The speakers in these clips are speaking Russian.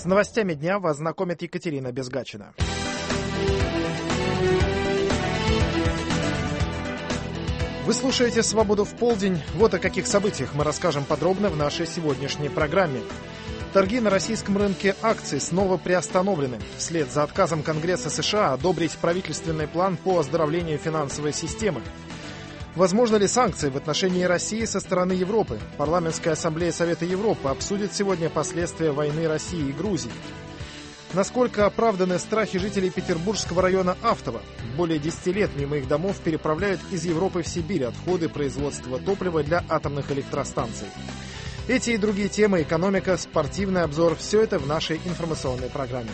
С новостями дня вас знакомит Екатерина Безгачина. Вы слушаете «Свободу в полдень». Вот о каких событиях мы расскажем подробно в нашей сегодняшней программе. Торги на российском рынке акций снова приостановлены. Вслед за отказом Конгресса США одобрить правительственный план по оздоровлению финансовой системы. Возможно ли санкции в отношении России со стороны Европы? Парламентская ассамблея Совета Европы обсудит сегодня последствия войны России и Грузии. Насколько оправданы страхи жителей Петербургского района Автово? Более 10 лет мимо их домов переправляют из Европы в Сибирь отходы производства топлива для атомных электростанций. Эти и другие темы, экономика, спортивный обзор – все это в нашей информационной программе.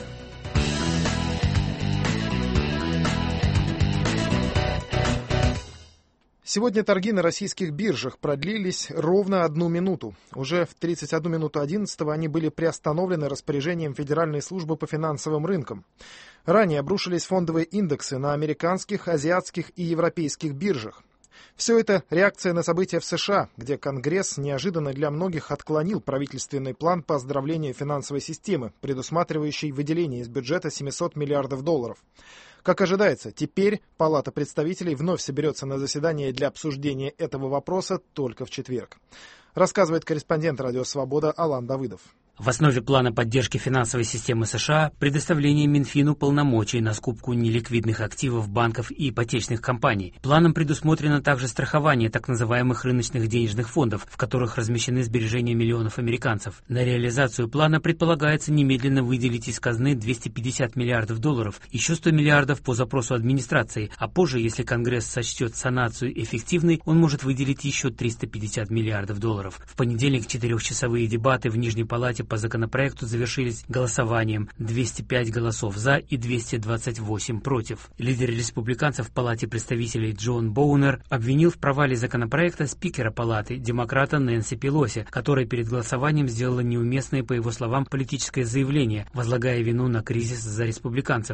Сегодня торги на российских биржах продлились ровно 1 минуту. Уже в 31 минуту 11-го они были приостановлены распоряжением Федеральной службы по финансовым рынкам. Ранее обрушились фондовые индексы на американских, азиатских и европейских биржах. Все это реакция на события в США, где Конгресс неожиданно для многих отклонил правительственный план по оздоровлению финансовой системы, предусматривающий выделение из бюджета $700 миллиардов. Как ожидается, теперь Палата представителей вновь соберется на заседание для обсуждения этого вопроса только в четверг. Рассказывает корреспондент «Радио Свобода» Алан Давыдов. В основе плана поддержки финансовой системы США предоставление Минфину полномочий на скупку неликвидных активов банков и ипотечных компаний. Планом предусмотрено также страхование так называемых рыночных денежных фондов, в которых размещены сбережения миллионов американцев. На реализацию плана предполагается немедленно выделить из казны $250 миллиардов, еще $100 миллиардов по запросу администрации, а позже, если Конгресс сочтет санацию эффективной, он может выделить еще $350 миллиардов. В понедельник 4-часовые дебаты в Нижней палате по законопроекту завершились голосованием: 205 голосов «за» и 228 «против». Лидер республиканцев в Палате представителей Джон Боунер обвинил в провале законопроекта спикера Палаты, демократа Нэнси Пелоси, которая перед голосованием сделала неуместное, по его словам, политическое заявление, возлагая вину на кризис за республиканцев.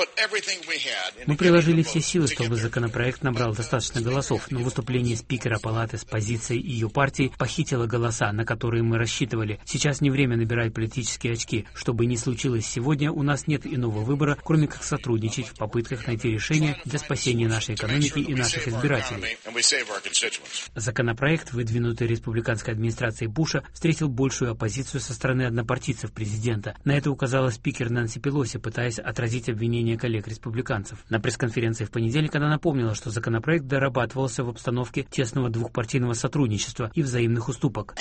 «Мы приложили все силы, чтобы законопроект набрал достаточно голосов, но выступление спикера Палаты с позицией ее партии похитило голоса, на которые мы рассчитывали. Сейчас не время набирать политические очки. Что бы ни случилось сегодня, у нас нет иного выбора, кроме как сотрудничать в попытках найти решение для спасения нашей экономики и наших избирателей». Законопроект, выдвинутый республиканской администрацией Буша, встретил большую оппозицию со стороны однопартийцев президента. На это указала спикер Нэнси Пелоси, пытаясь отразить обвинения коллег-республиканцев. На пресс-конференции в понедельник она напомнила, что законопроект дорабатывался в обстановке тесного двухпартийного сотрудничества и взаимных уступок.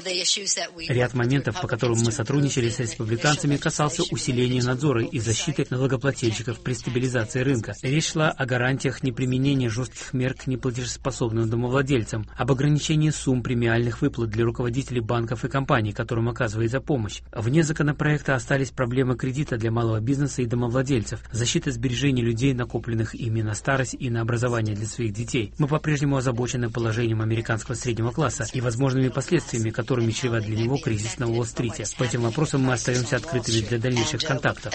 Ряд моментов, по которым мы сотрудничали с республиканцами, касался усиления надзора и защиты налогоплательщиков при стабилизации рынка. Речь шла о гарантиях неприменения жестких мер к неплатежеспособным домовладельцам, об ограничении сумм премиальных выплат для руководителей банков и компаний, которым оказывается помощь. Вне законопроекта остались проблемы кредита для малого бизнеса и домовладельцев, защита сбережений людей, накопленных ими на старость и на образование для своих детей. Мы по-прежнему озабочены положением американского среднего класса и возможными последствиями, которыми чреват для него кризис на Уолл-стрите. По этим вопросам мы остаемся открытыми для дальнейших контактов.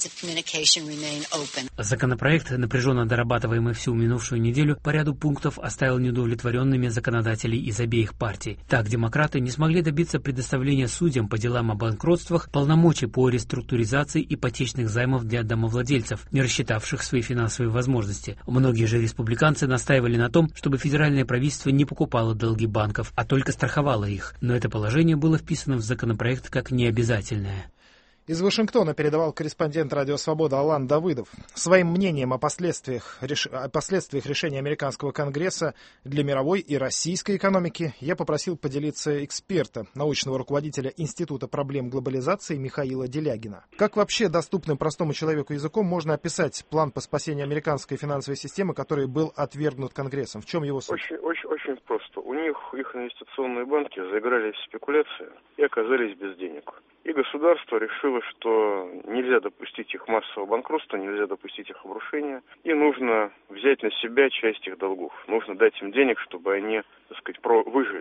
Законопроект, напряженно дорабатываемый всю минувшую неделю, по ряду пунктов оставил неудовлетворенными законодателей из обеих партий. Так, демократы не смогли добиться предоставления судьям по делам о банкротствах полномочий по реструктуризации ипотечных займов для домовладельцев, не рассчитавших свои финансовые возможности. Многие же республиканцы настаивали на том, чтобы федеральное правительство не покупало долги банков, а только страховало их. Но это положение было вписано в законопроект как необязательное. Из Вашингтона передавал корреспондент «Радио Свобода» Алан Давыдов. Своим мнением о последствиях решения американского Конгресса для мировой и российской экономики я попросил поделиться эксперта, научного руководителя Института проблем глобализации Михаила Делягина. Как вообще доступным простому человеку языком можно описать план по спасению американской финансовой системы, который был отвергнут Конгрессом? В чем его суть? Очень просто. У них их инвестиционные банки заиграли в спекуляции и оказались без денег. И государство решило, что нельзя допустить их массового банкротства, нельзя допустить их обрушения, и нужно взять на себя часть их долгов. Нужно дать им денег, чтобы они, выжили.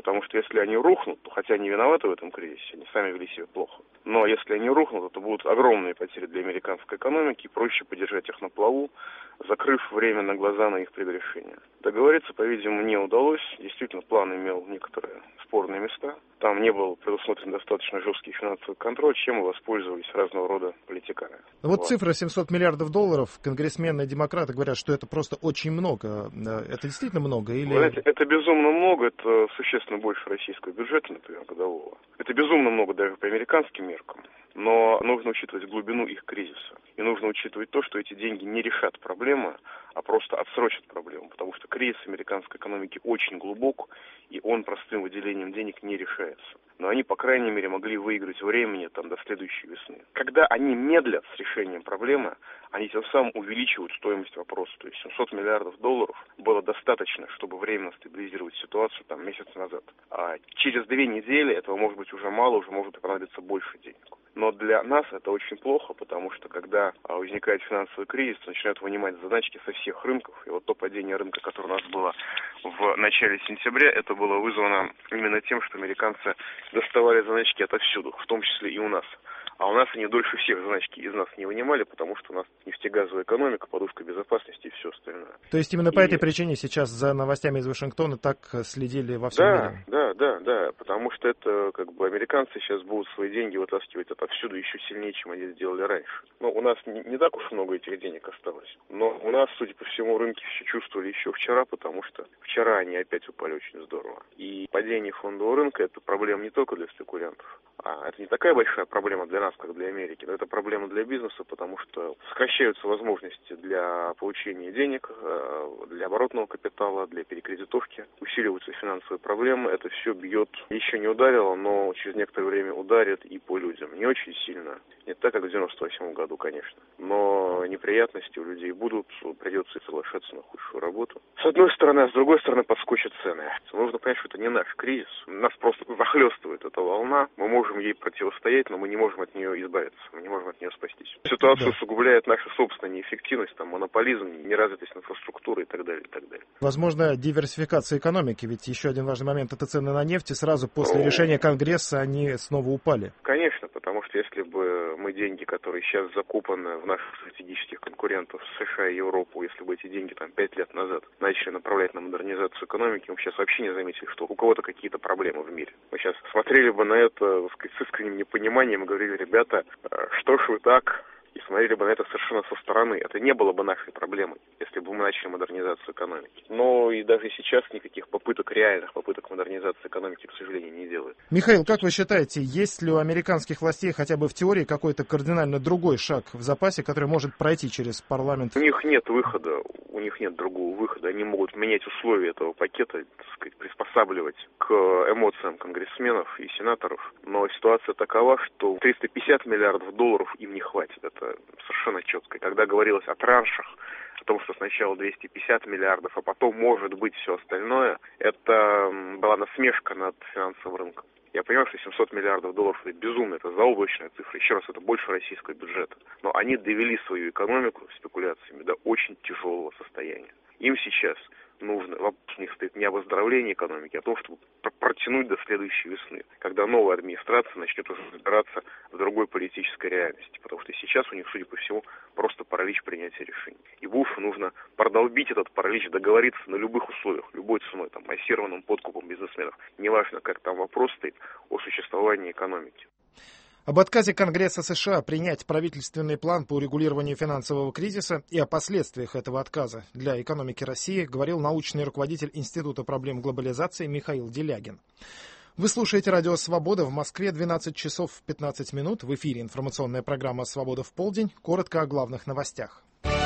Потому что если они рухнут, то хотя они виноваты в этом кризисе, они сами вели себя плохо. Но если они рухнут, то будут огромные потери для американской экономики, и проще подержать их на плаву, закрыв временно глаза на их предрешение. Договориться, по-видимому, не удалось. Действительно, план имел некоторые спорные места. Там не был предусмотрен достаточно жесткий финансовый контроль, чем и воспользовались разного рода политиканы. Вот цифра $700 миллиардов. Конгрессмены и демократы говорят, что это просто очень много. Это действительно много? Или... Знаете, это безумно много. Это существенно больше российского бюджета, например, годового. Это безумно много даже по американским меркам. Но нужно учитывать глубину их кризиса. И нужно учитывать то, что эти деньги не решат проблемы, а просто отсрочат проблему. Потому что кризис американской экономики очень глубок, и он простым выделением денег не решается. Но они, по крайней мере, могли выиграть времени до следующей весны. Когда они медлят с решением проблемы, они тем самым увеличивают стоимость вопроса. То есть $700 миллиардов было достаточно, чтобы временно стабилизировать ситуацию месяц назад. А через 2 недели этого может быть уже мало, уже может понадобиться больше денег. Но для нас это очень плохо, потому что когда возникает финансовый кризис, начинают вынимать заначки со всех рынков. И вот то падение рынка, которое у нас было в начале сентября, это было вызвано именно тем, что американцы доставали заначки отовсюду, в том числе и у нас. А у нас они дольше всех заначки из нас не вынимали, потому что у нас нефтегазовая экономика, подушка безопасности и все остальное. То есть именно по этой причине сейчас за новостями из Вашингтона так следили во всем мире? Да, потому что это американцы сейчас будут свои деньги вытаскивать отовсюду еще сильнее, чем они сделали раньше. Но у нас не так уж много этих денег осталось. Но у нас, судя по всему, рынки все чувствовали еще вчера, потому что вчера они опять упали очень здорово. И падение фондового рынка – это проблема не только для спекулянтов. А это не такая большая проблема для нас, как для Америки, но это проблема для бизнеса, потому что сокращаются возможности для получения денег, для оборотного капитала, для перекредитовки, усиливаются финансовые проблемы, это все бьет, еще не ударило, но через некоторое время ударит и по людям. Не очень сильно, не так, как в 98 году, конечно, но неприятности у людей будут, придется соглашаться на худшую работу. С одной стороны, а с другой стороны подскочат цены. Нужно понять, что это не наш кризис, нас просто захлестывает эта волна, мы можем ей противостоять, но мы не можем от нее избавиться, мы не можем от нее спастись. Ситуацию усугубляет наша собственная неэффективность, монополизм, неразвитость инфраструктуры и так далее, и так далее. Возможно, диверсификация экономики, ведь еще один важный момент – это цены на нефть, и сразу после решения Конгресса они снова упали. Конечно, потому что если бы мы деньги, которые сейчас закупаны в наших стратегических конкурентов США и Европу, если бы эти деньги 5 лет назад начали направлять на модернизацию экономики, мы сейчас вообще не заметили, что у кого-то какие-то проблемы в мире. Мы сейчас смотрели бы на это, с искренним непониманием и говорили: ребята, что ж вы так? И смотрели бы на это совершенно со стороны. Это не было бы нашей проблемой, если бы мы начали модернизацию экономики. Но и даже сейчас никаких реальных попыток модернизации экономики, к сожалению, не делают. Михаил, как вы считаете, есть ли у американских властей хотя бы в теории какой-то кардинально другой шаг в запасе, который может пройти через парламент? У них нет выхода, у них нет другого выхода. Они могут менять условия этого пакета, приспосабливать к эмоциям конгрессменов и сенаторов. Но ситуация такова, что $350 миллиардов им не хватит. Это совершенно четко. И когда говорилось о траншах, о том, что сначала 250 миллиардов, а потом может быть все остальное, это была насмешка над финансовым рынком. Я понимаю, что $700 миллиардов это безумно, это заоблачная цифра. Еще раз, это больше российского бюджета. Но они довели свою экономику спекуляциями до очень тяжелого состояния. Им сейчас нужно, вопрос у них стоит не об оздоровлении экономики, а о том, чтобы протянуть до следующей весны, когда новая администрация начнет уже разбираться в другой политической реальности. Потому что сейчас у них, судя по всему, просто паралич принятия решений. И Бушу нужно продолбить этот паралич, договориться на любых условиях, любой ценой, массированным подкупом бизнесменов. Неважно, как там вопрос стоит о существовании экономики. Об отказе Конгресса США принять правительственный план по урегулированию финансового кризиса и о последствиях этого отказа для экономики России говорил научный руководитель Института проблем глобализации Михаил Делягин. Вы слушаете радио «Свобода». В Москве 12 часов 15 минут. В эфире информационная программа «Свобода в полдень». Коротко о главных новостях.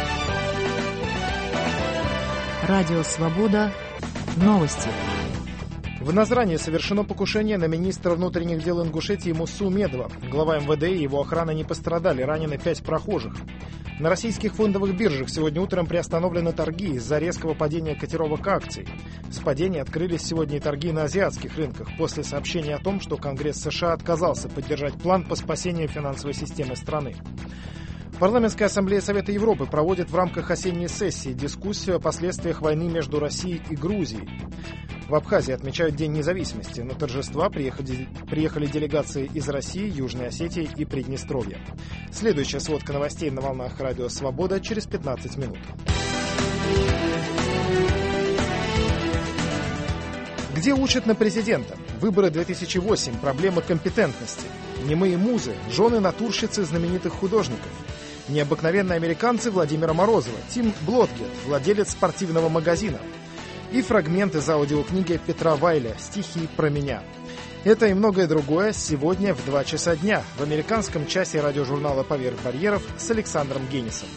Радио «Свобода». Новости. В Назране совершено покушение на министра внутренних дел Ингушетии Муссу Медова. Глава МВД и его охрана не пострадали, ранены 5 прохожих. На российских фондовых биржах сегодня утром приостановлены торги из-за резкого падения котировок акций. С падения открылись сегодня и торги на азиатских рынках после сообщения о том, что Конгресс США отказался поддержать план по спасению финансовой системы страны. Парламентская ассамблея Совета Европы проводит в рамках осенней сессии дискуссию о последствиях войны между Россией и Грузией. В Абхазии отмечают День независимости. На торжества приехали делегации из России, Южной Осетии и Приднестровья. Следующая сводка новостей на волнах Радио Свобода через 15 минут. Где учат на президента? Выборы 2008. Проблемы компетентности. Немые музы. Жены натурщицы знаменитых художников. Необыкновенные американцы Владимира Морозова. Тим Блотгет, владелец спортивного магазина. И фрагменты из аудиокниги Петра Вайля «Стихи про меня». Это и многое другое сегодня в 2 часа дня в американском часе радиожурнала «Поверх барьеров» с Александром Генисом.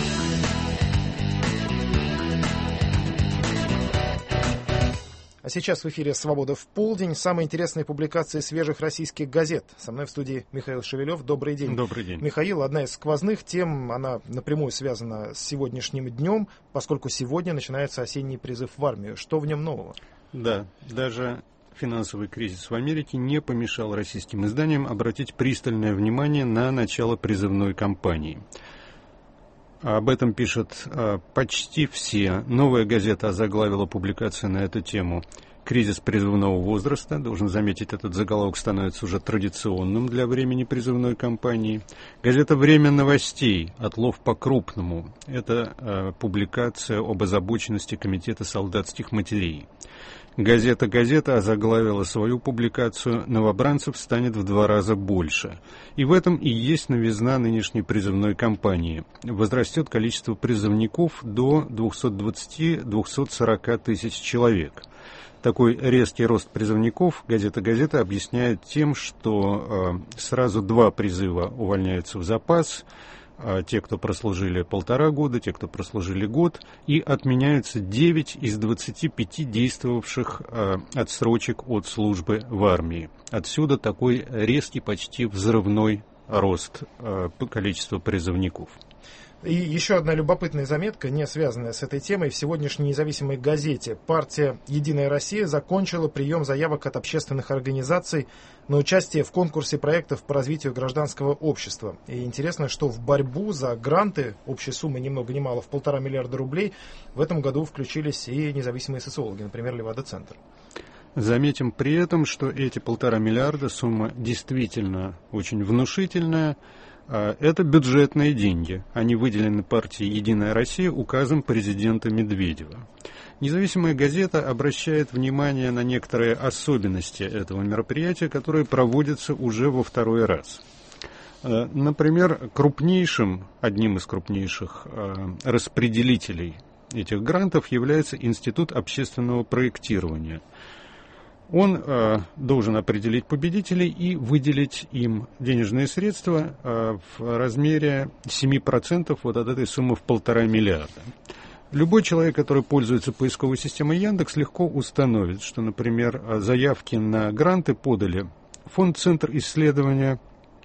А сейчас в эфире «Свобода в полдень». Самые интересные публикации свежих российских газет. Со мной в студии Михаил Шевелев. Добрый день. Добрый день. Михаил, одна из сквозных тем, она напрямую связана с сегодняшним днем, поскольку сегодня начинается осенний призыв в армию. Что в нем нового? Да, даже финансовый кризис в Америке не помешал российским изданиям обратить пристальное внимание на начало призывной кампании. Об этом пишут почти все. «Новая газета» озаглавила публикацию на эту тему «Кризис призывного возраста». Должен заметить, этот заголовок становится уже традиционным для времени призывной кампании. Газета «Время новостей. Отлов по-крупному». Это публикация об озабоченности Комитета солдатских матерей. Газета озаглавила свою публикацию «Новобранцев станет в 2 раза больше». И в этом и есть новизна нынешней призывной кампании. Возрастет количество призывников до 220-240 тысяч человек. Такой резкий рост призывников газета объясняет тем, что сразу 2 призыва увольняются в запас, те, кто прослужили 1,5 года, те, кто прослужили год, и отменяются 9 из 25 действовавших отсрочек от службы в армии. Отсюда такой резкий, почти взрывной рост количества призывников. И еще одна любопытная заметка, не связанная с этой темой. В сегодняшней независимой газете партия «Единая Россия» закончила прием заявок от общественных организаций на участие в конкурсе проектов по развитию гражданского общества. И интересно, что в борьбу за гранты общей суммы ни много ни мало в 1,5 миллиарда рублей в этом году включились и независимые социологи, например, Левада-центр. Заметим при этом, что эти 1,5 миллиарда сумма действительно очень внушительная. Это бюджетные деньги. Они выделены партией «Единая Россия» указом президента Медведева. Независимая газета обращает внимание на некоторые особенности этого мероприятия, которые проводятся уже во 2-й раз. Например, одним из крупнейших распределителей этих грантов является Институт общественного проектирования. Он должен определить победителей и выделить им денежные средства в размере 7% вот от этой суммы в 1,5 миллиарда. Любой человек, который пользуется поисковой системой Яндекс, легко установит, что, например, заявки на гранты подали Фонд «Центр исследования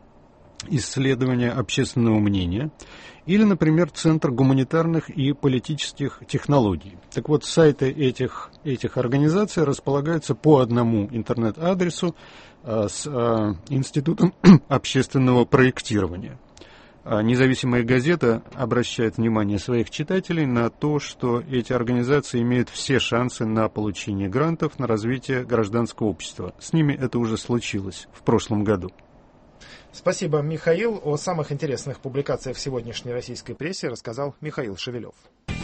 общественного мнения» или, например, Центр гуманитарных и политических технологий. Так вот, сайты этих организаций располагаются по одному интернет-адресу с Институтом общественного проектирования. Независимая газета обращает внимание своих читателей на то, что эти организации имеют все шансы на получение грантов на развитие гражданского общества. С ними это уже случилось в прошлом году. Спасибо, Михаил. О самых интересных публикациях в сегодняшней российской прессе рассказал Михаил Шевелев.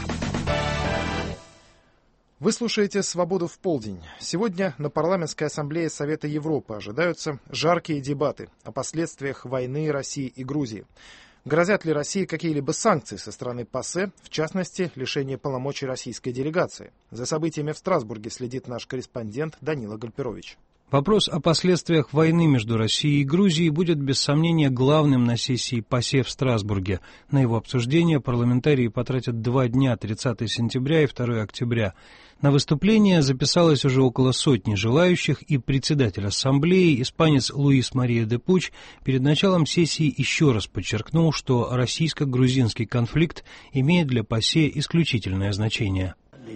Вы слушаете «Свободу в полдень». Сегодня на Парламентской ассамблее Совета Европы ожидаются жаркие дебаты о последствиях войны России и Грузии. Грозят ли России какие-либо санкции со стороны ПАСЕ, в частности, лишение полномочий российской делегации? За событиями в Страсбурге следит наш корреспондент Данила Гальперович. Вопрос о последствиях войны между Россией и Грузией будет без сомнения главным на сессии ПАСЕ в Страсбурге. На его обсуждение парламентарии потратят 2 дня, 30 сентября и 2 октября. На выступление записалось уже около 100 желающих, и председатель ассамблеи, испанец Луис Мария де Пуч, перед началом сессии еще раз подчеркнул, что российско-грузинский конфликт имеет для ПАСЕ исключительное значение.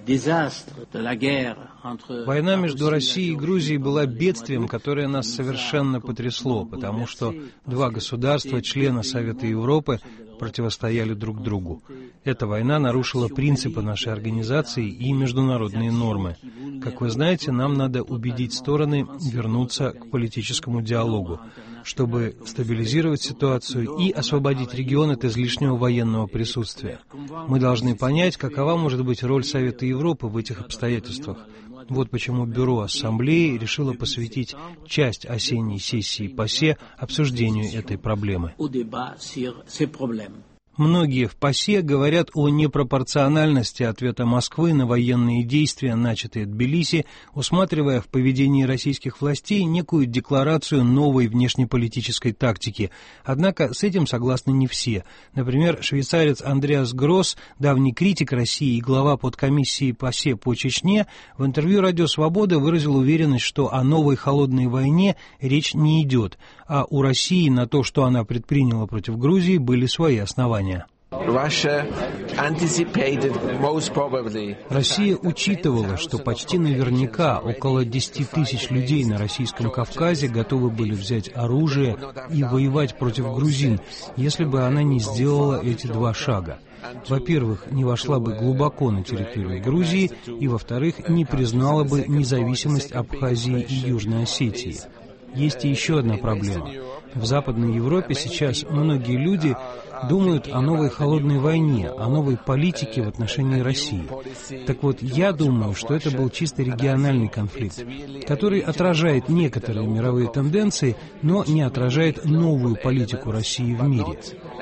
Война между Россией и Грузией была бедствием, которое нас совершенно потрясло, потому что 2 государства, члена Совета Европы, противостояли друг другу. Эта война нарушила принципы нашей организации и международные нормы. Как вы знаете, нам надо убедить стороны вернуться к политическому диалогу, чтобы стабилизировать ситуацию и освободить регион от излишнего военного присутствия. Мы должны понять, какова может быть роль Совета Европы в этих обстоятельствах. Вот почему Бюро Ассамблеи решило посвятить часть осенней сессии ПАСЕ обсуждению этой проблемы. Многие в ПАСЕ говорят о непропорциональности ответа Москвы на военные действия, начатые Тбилиси, усматривая в поведении российских властей некую декларацию новой внешнеполитической тактики. Однако с этим согласны не все. Например, швейцарец Андреас Гросс, давний критик России и глава подкомиссии ПАСЕ по Чечне, в интервью «Радио Свобода» выразил уверенность, что о новой холодной войне речь не идет, а у России на то, что она предприняла против Грузии, были свои основания. Россия учитывала, что почти наверняка около 10 тысяч людей на Российском Кавказе готовы были взять оружие и воевать против грузин, если бы она не сделала эти два шага. Во-первых, не вошла бы глубоко на территорию Грузии, и, во-вторых, не признала бы независимость Абхазии и Южной Осетии. Есть и еще одна проблема. В Западной Европе сейчас многие люди думают о новой холодной войне, о новой политике в отношении России. Так вот, я думаю, что это был чисто региональный конфликт, который отражает некоторые мировые тенденции, но не отражает новую политику России в мире.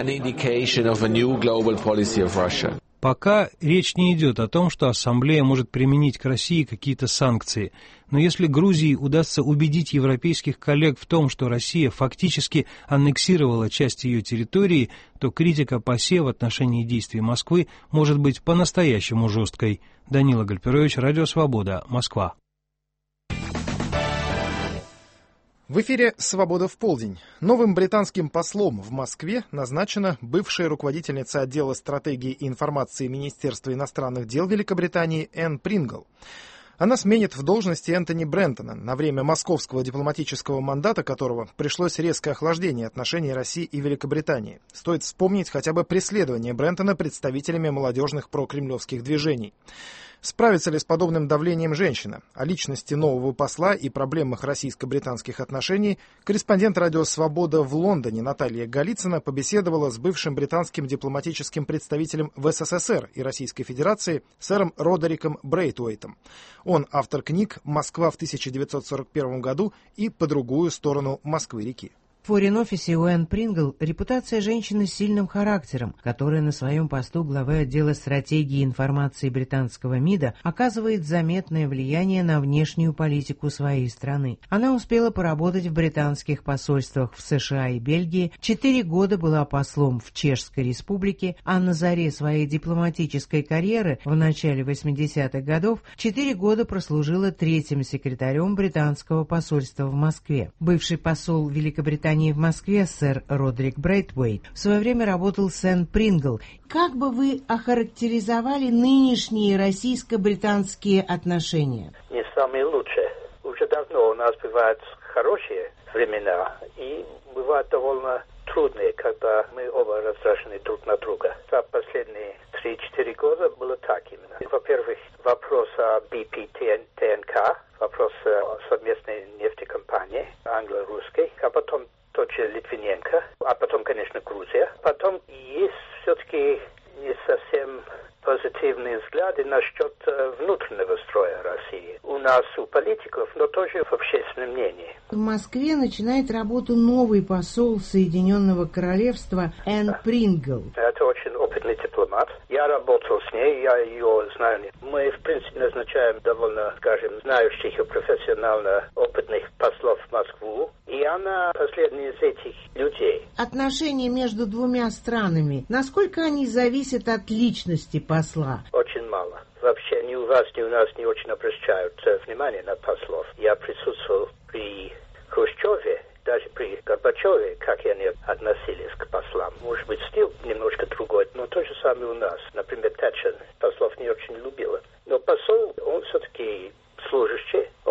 Пока речь не идет о том, что Ассамблея может применить к России какие-то санкции. Но если Грузии удастся убедить европейских коллег в том, что Россия фактически аннексировала часть ее территории, то критика ПАСЕ в отношении действий Москвы может быть по-настоящему жесткой. Данила Гальперович, Радио Свобода, Москва. В эфире «Свобода в полдень». Новым британским послом в Москве назначена бывшая руководительница отдела стратегии и информации Министерства иностранных дел Великобритании Энн Прингл. Она сменит в должности Энтони Брентона, на время московского дипломатического мандата которого пришлось резкое охлаждение отношений России и Великобритании. Стоит вспомнить хотя бы преследование Брентона представителями молодежных прокремлевских движений. Справится ли с подобным давлением женщина? О личности нового посла и проблемах российско-британских отношений корреспондент «Радио Свобода» в Лондоне Наталья Голицына побеседовала с бывшим британским дипломатическим представителем в СССР и Российской Федерации сэром Родериком Брейтуэйтом. Он автор книг «Москва в 1941 году» и «По другую сторону Москвы-реки». В форин-офисе у Энн Прингл репутация женщины с сильным характером, которая на своем посту главы отдела стратегии и информации британского МИДа оказывает заметное влияние на внешнюю политику своей страны. Она успела поработать в британских посольствах в США и Бельгии, 4 года была послом в Чешской Республике, а на заре своей дипломатической карьеры в начале 80-х годов 4 года прослужила 3-м секретарем британского посольства в Москве. Бывший посол Великобритании в Москве сэр Родерик Брейтуэйт в свое время работал с Энн Прингл. Как бы вы охарактеризовали нынешние российско-британские отношения? Не самые лучшие. Уже давно у нас бывают хорошие времена и бывают довольно трудные, когда мы оба раздражены друг на друга. За последние 3-4 года было так именно. Во-первых, вопрос о BP ТНК, вопрос о совместной нефтекомпании англо-русской, а потом тот же Литвиненко, а потом, конечно, Грузия. Потом есть все-таки не совсем позитивные взгляды насчет внутреннего строя России. У нас, у политиков, но тоже в общественном мнении. В Москве начинает работу новый посол Соединенного Королевства Энн Прингл. Это очень опытный дипломат. Я работал с ней, я ее знаю. Мы, в принципе, назначаем довольно, скажем, знающих и профессионально опытных послов в Москву. И она последняя из этих людей. Отношения между двумя странами, насколько они зависят от личности посла? Очень мало. Вообще ни у вас, ни у нас не очень обращают внимание на послов. Я присутствовал при Хрущеве, даже при Горбачеве, как они относились к послам. Может быть, стиль немножко другой, но то же самое у нас. Например, Тэтчер послов не очень любила. Но посол, он все-таки служащий, он представляет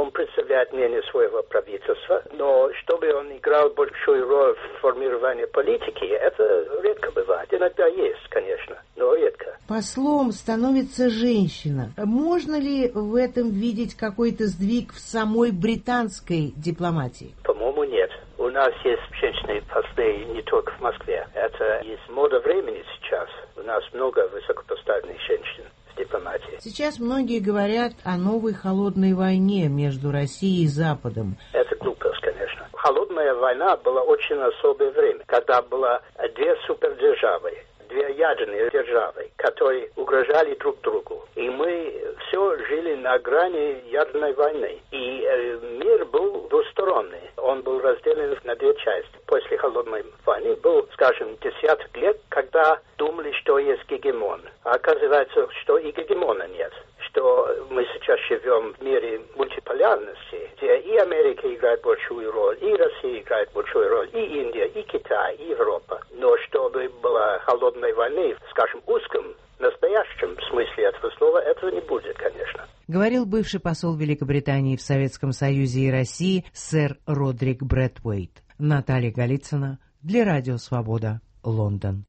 представляет мнение своего правительства, но чтобы он играл большую роль в формировании политики, это редко бывает. Иногда есть, конечно, но редко. Послом становится женщина. Можно ли в этом видеть какой-то сдвиг в самой британской дипломатии? По-моему, нет. У нас есть женщины-послы не только в Москве. Это есть мода времени сейчас. У нас много высокопоставленных женщин в дипломатии. Сейчас многие говорят о новой холодной войне между Россией и Западом. Это глупость, конечно. Холодная война была очень особое время, когда было две супердержавы, две ядерные державы, которые угрожали друг другу. И мы все жили на грани ядерной войны. И мир был двусторонний. Он был разделен на две части. После холодной войны был, скажем, десяток лет, когда думали, что есть гегемон. А оказывается, что и гегемона нет. Что мы сейчас живем в мире мультиполярности, где и Америка играет большую роль, и Россия играет большую роль, и Индия, и Китай, и Европа. Но чтобы была холодной войны, скажем, узком, настоящем смысле этого слова, этого не будет, конечно. Говорил бывший посол Великобритании в Советском Союзе и России сэр Родрик Брэдуэйт. Наталья Голицына для Радио Свобода, Лондон.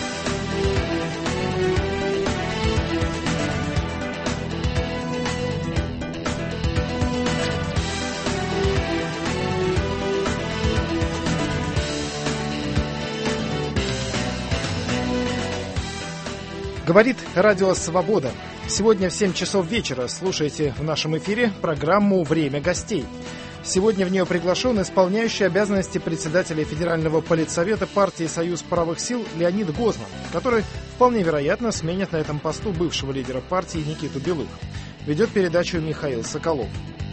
Говорит Радио Свобода. Сегодня в 7 часов вечера слушайте в нашем эфире программу «Время гостей». Сегодня в нее приглашен исполняющий обязанности председателя Федерального политсовета партии «Союз правых сил» Леонид Гозман, который вполне вероятно сменит на этом посту бывшего лидера партии Никиту Белых. Ведет передачу Михаил Соколов.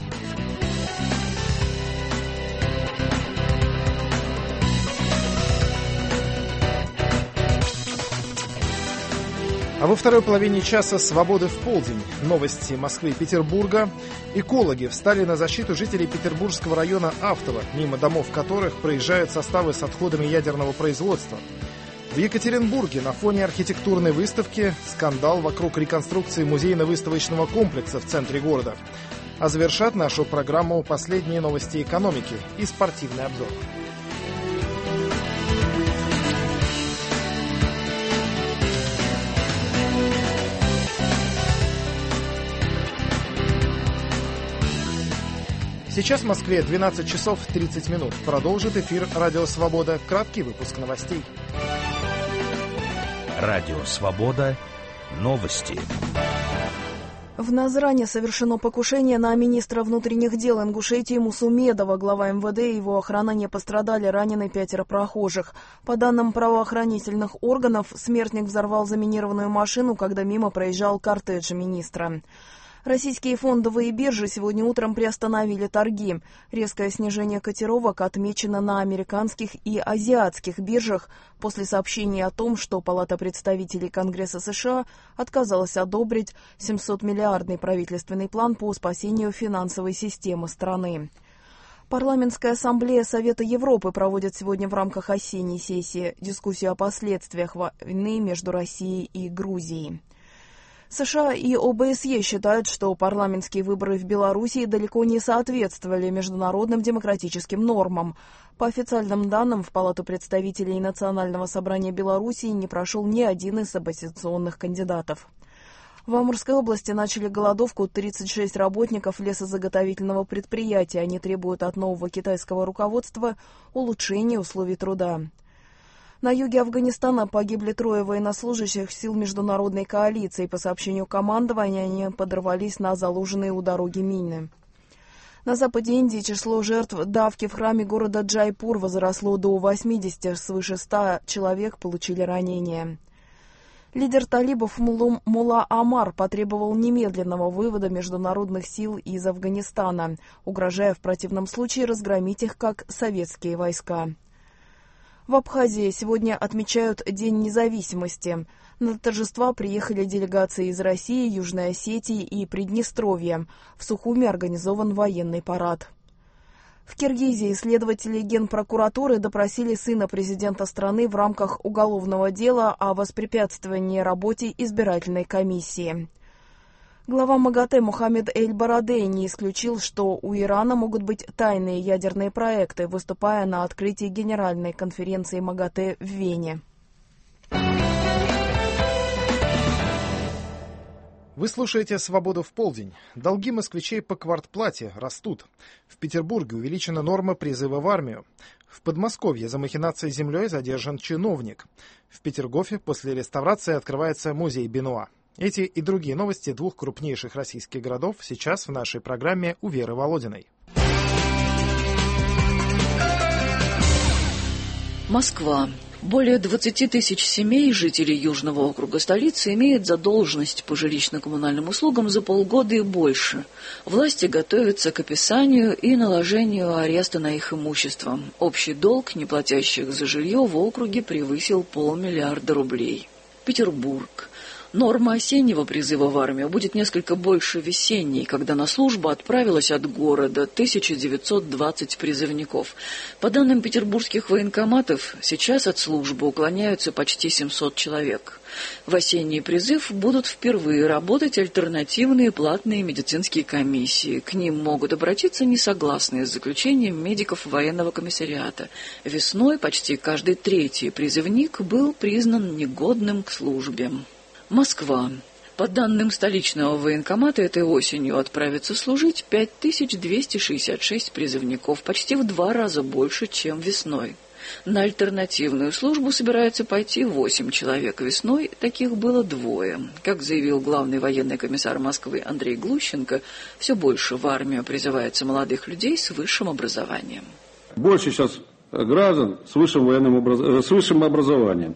А во второй половине часа «Свободы в полдень». Новости Москвы и Петербурга. Экологи встали на защиту жителей Петербургского района Автово, мимо домов которых проезжают составы с отходами ядерного производства. В Екатеринбурге на фоне архитектурной выставки скандал вокруг реконструкции музейно-выставочного комплекса в центре города. А завершат нашу программу последние новости экономики и спортивный обзор. Сейчас в Москве 12 часов 30 минут. Продолжит эфир «Радио Свобода». Краткий выпуск новостей. Радио Свобода. Новости. В Назране совершено покушение на министра внутренних дел Ингушетии Мусумедова. Глава МВД и его охрана не пострадали, ранены 5 прохожих. По данным правоохранительных органов, смертник взорвал заминированную машину, когда мимо проезжал кортеж министра. Российские фондовые биржи сегодня утром приостановили торги. Резкое снижение котировок отмечено на американских и азиатских биржах после сообщений о том, что Палата представителей Конгресса США отказалась одобрить 700-миллиардный правительственный план по спасению финансовой системы страны. Парламентская ассамблея Совета Европы проводит сегодня в рамках осенней сессии дискуссию о последствиях войны между Россией и Грузией. США и ОБСЕ считают, что парламентские выборы в Белоруссии далеко не соответствовали международным демократическим нормам. По официальным данным, в Палату представителей Национального собрания Белоруссии не прошел ни один из оппозиционных кандидатов. В Амурской области начали голодовку 36 работников лесозаготовительного предприятия. Они требуют от нового китайского руководства улучшения условий труда. На юге Афганистана погибли 3 военнослужащих сил международной коалиции. По сообщению командования, они подорвались на заложенные у дороги мины. На западе Индии число жертв давки в храме города Джайпур возросло до 80, свыше 100 человек получили ранения. Лидер талибов Мулла Амар потребовал немедленного вывода международных сил из Афганистана, угрожая в противном случае разгромить их как советские войска. В Абхазии сегодня отмечают День независимости. На торжества приехали делегации из России, Южной Осетии и Приднестровья. В Сухуми организован военный парад. В Киргизии следователи Генпрокуратуры допросили сына президента страны в рамках уголовного дела о воспрепятствовании работе избирательной комиссии. Глава МАГАТЭ Мухаммед Эль-Барадей не исключил, что у Ирана могут быть тайные ядерные проекты, выступая на открытии Генеральной конференции МАГАТЭ в Вене. Вы слушаете «Свободу в полдень». Долги москвичей по квартплате растут. В Петербурге увеличена норма призыва в армию. В Подмосковье за махинацией землей задержан чиновник. В Петергофе после реставрации открывается музей Бенуа. Эти и другие новости двух крупнейших российских городов сейчас в нашей программе у Веры Володиной. Москва. Более 20 тысяч семей, жителей Южного округа столицы, имеют задолженность по жилищно-коммунальным услугам за полгода и больше. Власти готовятся к описанию и наложению ареста на их имущество. Общий долг неплатящих за жилье в округе превысил 500 миллиарда рублей. Петербург. Норма осеннего призыва в армию будет несколько больше весенней, когда на службу отправилось от города 1920 призывников. По данным петербургских военкоматов, сейчас от службы уклоняются почти 700 человек. В осенний призыв будут впервые работать альтернативные платные медицинские комиссии. К ним могут обратиться несогласные с заключением медиков военного комиссариата. Весной почти каждый третий призывник был признан негодным к службе. Москва. По данным столичного военкомата, этой осенью отправятся служить 5266 призывников, почти в 2 раза больше, чем весной. На альтернативную службу собираются пойти 8 человек. Весной таких было 2. Как заявил главный военный комиссар Москвы Андрей Глущенко, все больше в армию призывается молодых людей с высшим образованием. Больше сейчас граждан с высшим образованием.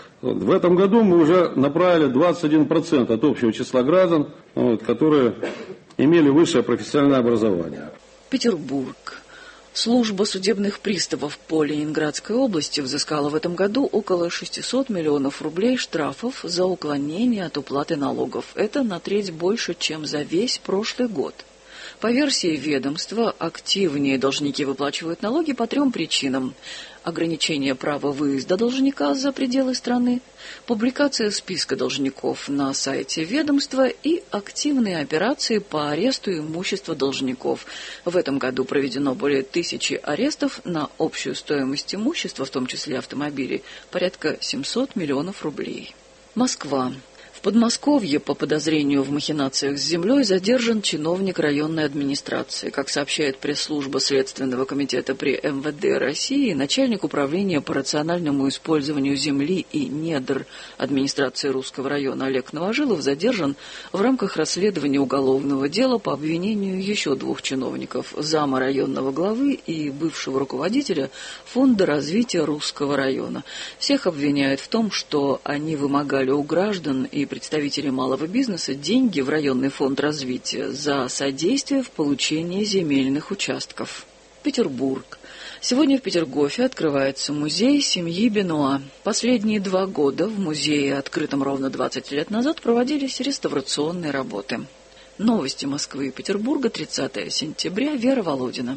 В этом году мы уже направили 21% от общего числа граждан, которые имели высшее профессиональное образование. Петербург. Служба судебных приставов по Ленинградской области взыскала в этом году около 600 миллионов рублей штрафов за уклонение от уплаты налогов. Это на треть больше, чем за весь прошлый год. По версии ведомства, активнее должники выплачивают налоги по 3 причинам. Ограничение права выезда должника за пределы страны, публикация списка должников на сайте ведомства и активные операции по аресту имущества должников. В этом году проведено более 1000 арестов на общую стоимость имущества, в том числе автомобилей, порядка 700 миллионов рублей. Москва. В Подмосковье по подозрению в махинациях с землей задержан чиновник районной администрации. Как сообщает пресс-служба Следственного комитета при МВД России, начальник управления по рациональному использованию земли и недр администрации Русского района Олег Новожилов задержан в рамках расследования уголовного дела по обвинению еще 2 чиновников, зама районного главы и бывшего руководителя Фонда развития Русского района. Всех обвиняют в том, что они вымогали у граждан и представители малого бизнеса деньги в районный фонд развития за содействие в получении земельных участков. Петербург. Сегодня в Петергофе открывается музей семьи Бенуа. Последние 2 года в музее, открытом ровно 20 лет назад, проводились реставрационные работы. Новости Москвы и Петербурга, 30 сентября, Вера Володина.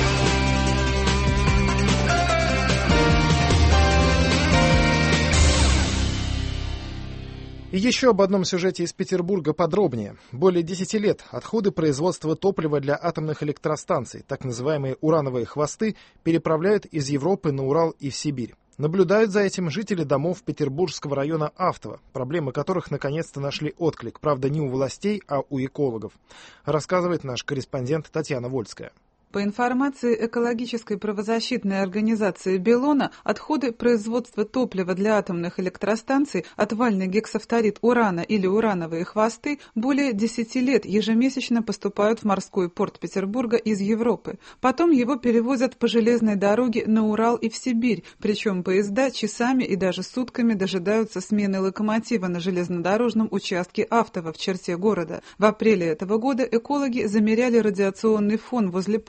И еще об одном сюжете из Петербурга подробнее. Более 10 лет отходы производства топлива для атомных электростанций, так называемые урановые хвосты, переправляют из Европы на Урал и в Сибирь. Наблюдают за этим жители домов Петербургского района Автово, проблемы которых наконец-то нашли отклик, правда не у властей, а у экологов. Рассказывает наш корреспондент Татьяна Вольская. По информации экологической правозащитной организации «Беллона», отходы производства топлива для атомных электростанций, отвальный гексафторид урана или урановые хвосты, более 10 лет ежемесячно поступают в морской порт Петербурга из Европы. Потом его перевозят по железной дороге на Урал и в Сибирь, причем поезда часами и даже сутками дожидаются смены локомотива на железнодорожном участке Автово в черте города. В апреле этого года экологи замеряли радиационный фон возле поезда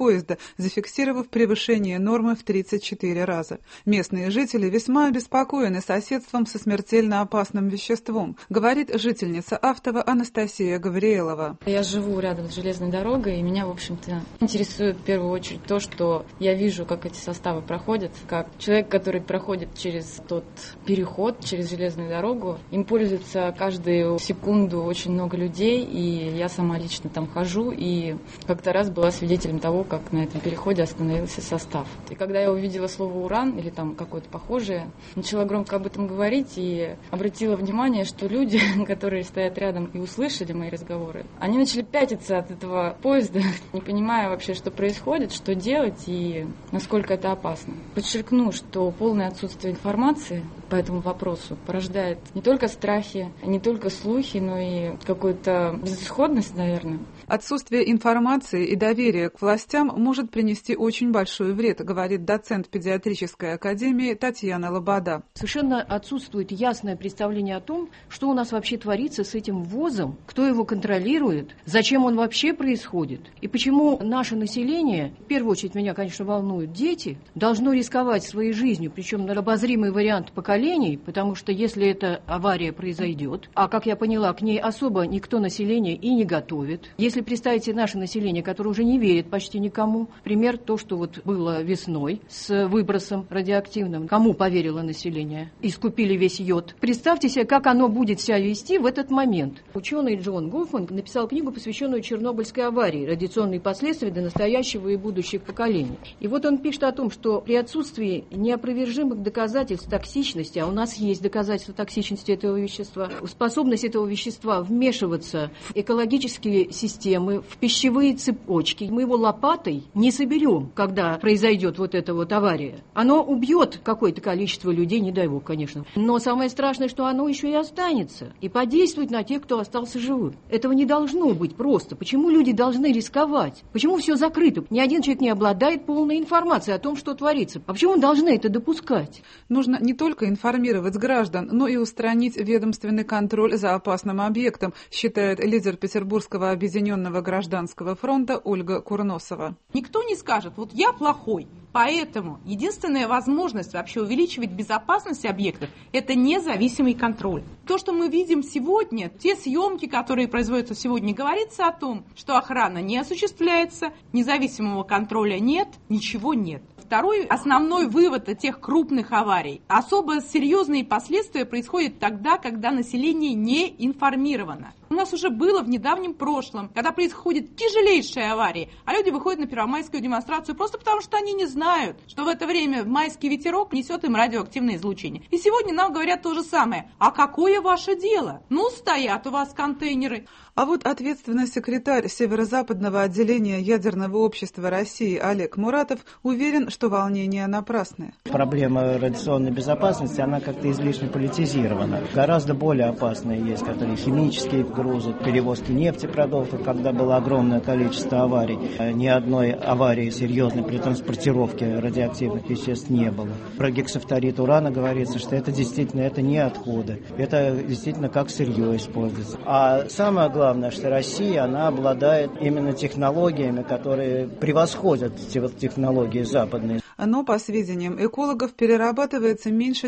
поезда, зафиксировав превышение нормы в 34 раза. Местные жители весьма обеспокоены соседством со смертельно опасным веществом, говорит жительница Автова Анастасия Гавриелова. Я живу рядом с железной дорогой, и меня, в общем-то, интересует в первую очередь то, что я вижу, как эти составы проходят, как человек, который проходит через тот переход, через железную дорогу, им пользуется каждую секунду очень много людей, и я сама лично там хожу, и как-то раз была свидетелем того, как на этом переходе остановился состав. И когда я увидела слово «уран» или там какое-то похожее, начала громко об этом говорить и обратила внимание, что люди, которые стоят рядом и услышали мои разговоры, они начали пятиться от этого поезда, не понимая вообще, что происходит, что делать и насколько это опасно. Подчеркну, что полное отсутствие информации по этому вопросу порождает не только страхи, не только слухи, но и какую-то безысходность, наверное. Отсутствие информации и доверия к властям может принести очень большой вред, говорит доцент педиатрической академии Татьяна Лобода. Совершенно отсутствует ясное представление о том, что у нас вообще творится с этим ввозом, кто его контролирует, зачем он вообще происходит, и почему наше население, в первую очередь меня, конечно, волнуют дети, должно рисковать своей жизнью, причем на обозримый вариант поколений, потому что если эта авария произойдет, а, как я поняла, к ней особо никто население и не готовит, если представите наше население, которое уже не верит почти никому, пример то, что вот было весной с выбросом радиоактивным, кому поверило население, искупили весь йод. Представьте себе, как оно будет себя вести в этот момент. Ученый Джон Гофман написал книгу, посвященную Чернобыльской аварии, радиационные последствия для настоящего и будущих поколений. И вот он пишет о том, что при отсутствии неопровержимых доказательств токсичности, а у нас есть доказательства токсичности этого вещества, способность этого вещества вмешиваться в экологические системы, в пищевые цепочки, мы его лопатой не соберем, когда произойдет вот эта вот авария. Оно убьет какое-то количество людей, не дай бог, конечно. Но самое страшное, что оно еще и останется и подействует на тех, кто остался живым. Этого не должно быть просто. Почему люди должны рисковать? Почему все закрыто? Ни один человек не обладает полной информацией о том, что творится. А почему мы должны это допускать? Нужно не только информировать граждан, но и устранить ведомственный контроль за опасным объектом, считает лидер Петербургского объединенного гражданского фронта Ольга Курносова. Никто не скажет, вот я плохой. Поэтому единственная возможность вообще увеличивать безопасность объектов – это независимый контроль. То, что мы видим сегодня, те съемки, которые производятся сегодня, говорится о том, что охрана не осуществляется, независимого контроля нет, ничего нет. Второй основной вывод от тех крупных аварий. Особо серьезные последствия происходят тогда, когда население не информировано. У нас уже было в недавнем прошлом, когда происходит тяжелейшая авария, а люди выходят на первомайскую демонстрацию просто потому, что они не знают, что в это время майский ветерок несет им радиоактивное излучение. И сегодня нам говорят то же самое. А какое ваше дело? Ну, стоят у вас контейнеры. А вот ответственный секретарь Северо-Западного отделения Ядерного общества России Олег Муратов уверен, что волнения напрасны. Проблема радиационной безопасности, она как-то излишне политизирована. Гораздо более опасные есть, которые химические грузы, перевозки нефтепродуктов, когда было огромное количество аварий. Ни одной аварии серьезной при транспортировке радиоактивных веществ не было. Про гексафторид урана говорится, что это действительно это не отходы. Это действительно как сырье используется. А самое главное, что Россия, она обладает именно технологиями, которые превосходят эти вот технологии западные. Но, по сведениям экологов, перерабатывается меньше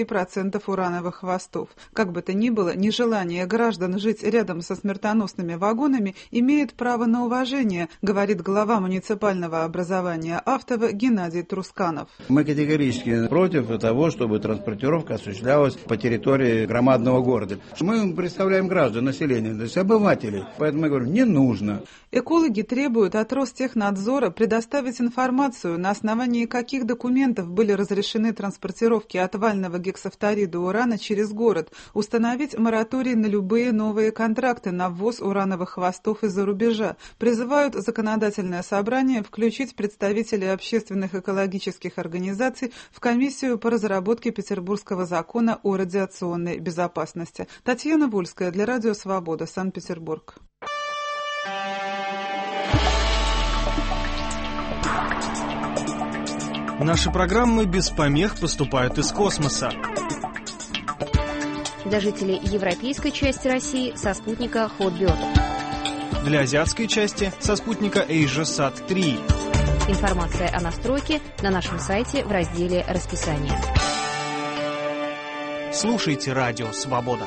10% урановых хвостов. Как бы то ни было, нежелание граждан жить рядом со смертоносными вагонами имеет право на уважение, говорит глава муниципального образования Автова Геннадий Трусканов. Мы категорически против того, чтобы транспортировка осуществлялась по территории громадного города. Мы представляем граждан, население, то есть обывателей, поэтому мы говорим, не нужно. Экологи требуют от Ростехнадзора предоставить информацию, на основании каких документов были разрешены транспортировки отвального гексафторида урана через город, установить мораторий на любые новые контракты на ввоз урановых хвостов из-за рубежа. Призывают законодательное собрание включить представителей общественных экологических организаций в комиссию по разработке Петербургского закона о радиационной безопасности. Татьяна Вольская для Радио Свобода, Санкт-Петербург. Наши программы без помех поступают из космоса. Для жителей европейской части России со спутника Hotbird. Для азиатской части со спутника AsiaSat 3. Информация о настройке на нашем сайте в разделе «Расписание». Слушайте радио «Свобода».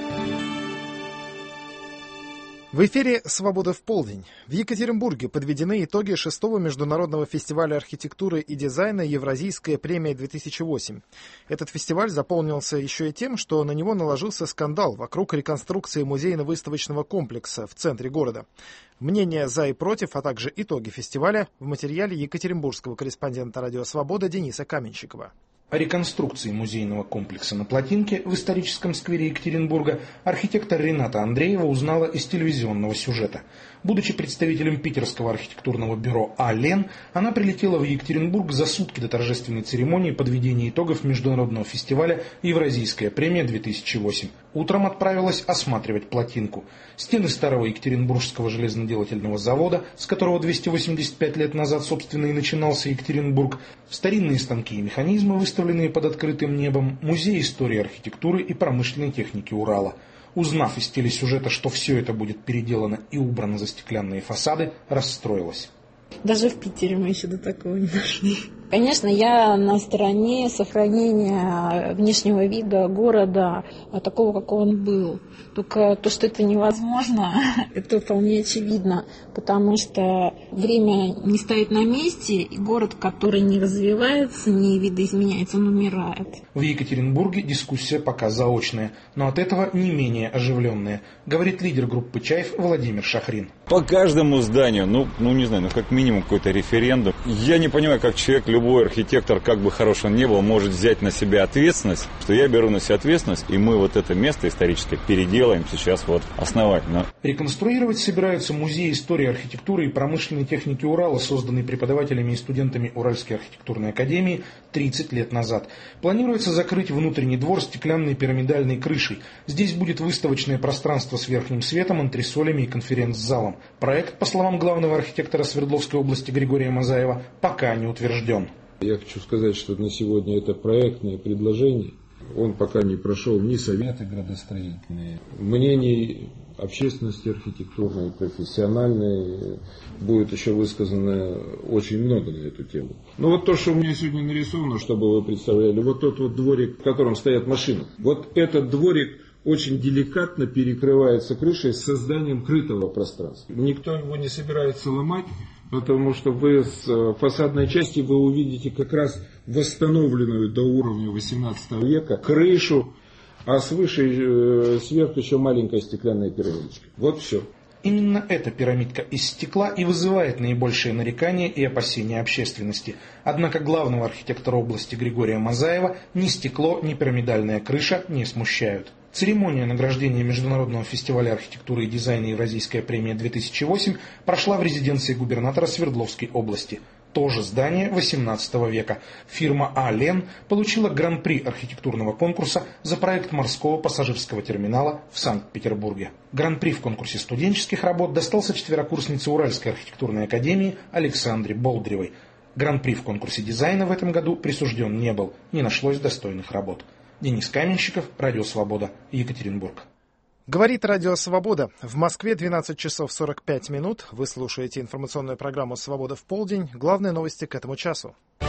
В эфире «Свобода в полдень». В Екатеринбурге подведены итоги 6-го международного фестиваля архитектуры и дизайна «Евразийская премия-2008». Этот фестиваль заполнился еще и тем, что на него наложился скандал вокруг реконструкции музейно-выставочного комплекса в центре города. Мнения за и против, а также итоги фестиваля в материале екатеринбургского корреспондента «Радио Свобода» Дениса Каменщикова. О реконструкции музейного комплекса на Плотинке в историческом сквере Екатеринбурга архитектор Рената Андреева узнала из телевизионного сюжета. Будучи представителем питерского архитектурного бюро «А-Лен», она прилетела в Екатеринбург за сутки до торжественной церемонии подведения итогов международного фестиваля «Евразийская премия-2008». Утром отправилась осматривать Плотинку. Стены старого Екатеринбургского железноделательного завода, с которого 285 лет назад, собственно, и начинался Екатеринбург, старинные станки и механизмы, выставленные под открытым небом, музей истории архитектуры и промышленной техники Урала. Узнав из телесюжета, что все это будет переделано и убрано за стеклянные фасады, расстроилась. Даже в Питере мы еще до такого не дошли. Конечно, я на стороне сохранения внешнего вида города, такого, какой он был. Только то, что это невозможно, это вполне очевидно, потому что время не стоит на месте, и город, который не развивается, не видоизменяется, он умирает. В Екатеринбурге дискуссия пока заочная, но от этого не менее оживленная, говорит лидер группы «Чайф» Владимир Шахрин. По каждому зданию, не знаю, как минимум какой-то референдум. Я не понимаю, как человек, любой архитектор, как бы хорош он ни был, может взять на себя ответственность, что я беру на себя ответственность, и мы вот это место историческое переделаем сейчас основательно. Реконструировать собираются музей истории архитектуры и промышленной техники Урала, созданный преподавателями и студентами Уральской архитектурной академии 30 лет назад. Планируется закрыть внутренний двор стеклянной пирамидальной крышей. Здесь будет выставочное пространство с верхним светом, антресолями и конференц-залом. Проект, по словам главного архитектора Свердловской области Григория Мазаева, пока не утвержден. Я хочу сказать, что на сегодня это проектное предложение. Он пока не прошел ни советы градостроительные. Мнений общественности архитектурной, профессиональной будет еще высказано очень много на эту тему. То, что у меня сегодня нарисовано, чтобы вы представляли, вот тот вот дворик, в котором стоят машины. Вот этот дворик очень деликатно перекрывается крышей с созданием крытого пространства. Никто его не собирается ломать, потому что вы с фасадной части вы увидите как раз восстановленную до уровня 18 века крышу, а свыше, сверху еще маленькая стеклянная пирамидочка. Вот все. Именно эта пирамидка из стекла и вызывает наибольшие нарекания и опасения общественности. Однако главного архитектора области Григория Мазаева ни стекло, ни пирамидальная крыша не смущают. Церемония награждения Международного фестиваля архитектуры и дизайна «Евразийская премия-2008» прошла в резиденции губернатора Свердловской области. Тоже здание XVIII века. Фирма «А-Лен» получила гран-при архитектурного конкурса за проект морского пассажирского терминала в Санкт-Петербурге. Гран-при в конкурсе студенческих работ достался четверокурснице Уральской архитектурной академии Александре Болдыревой. Гран-при в конкурсе дизайна в этом году присужден не был, не нашлось достойных работ. Денис Каменщиков, Радио Свобода, Екатеринбург. Говорит Радио Свобода. В Москве 12 часов 45 минут. Вы слушаете информационную программу «Свобода в полдень». Главные новости к этому часу.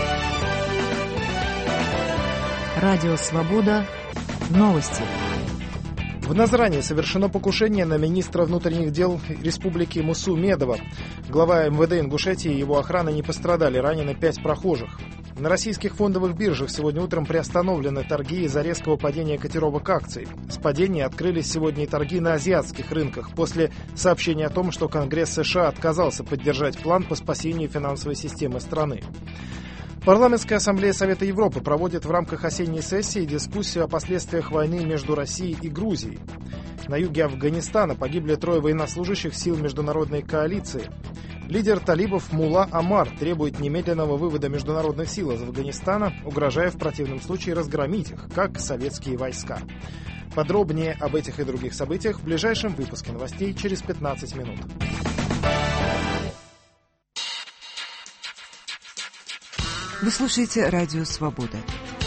Радио Свобода. Новости. В Назране совершено покушение на министра внутренних дел Республики Мусу Медова. Глава МВД Ингушетии и его охрана не пострадали, ранены 5 прохожих. На российских фондовых биржах сегодня утром приостановлены торги из-за резкого падения котировок акций. С падения открылись сегодня и торги на азиатских рынках после сообщения о том, что Конгресс США отказался поддержать план по спасению финансовой системы страны. Парламентская ассамблея Совета Европы проводит в рамках осенней сессии дискуссию о последствиях войны между Россией и Грузией. На юге Афганистана погибли 3 военнослужащих сил международной коалиции. Лидер талибов Мулла Амар требует немедленного вывода международных сил из Афганистана, угрожая в противном случае разгромить их, как советские войска. Подробнее об этих и других событиях в ближайшем выпуске новостей через 15 минут. Вы слушаете Радио Свобода.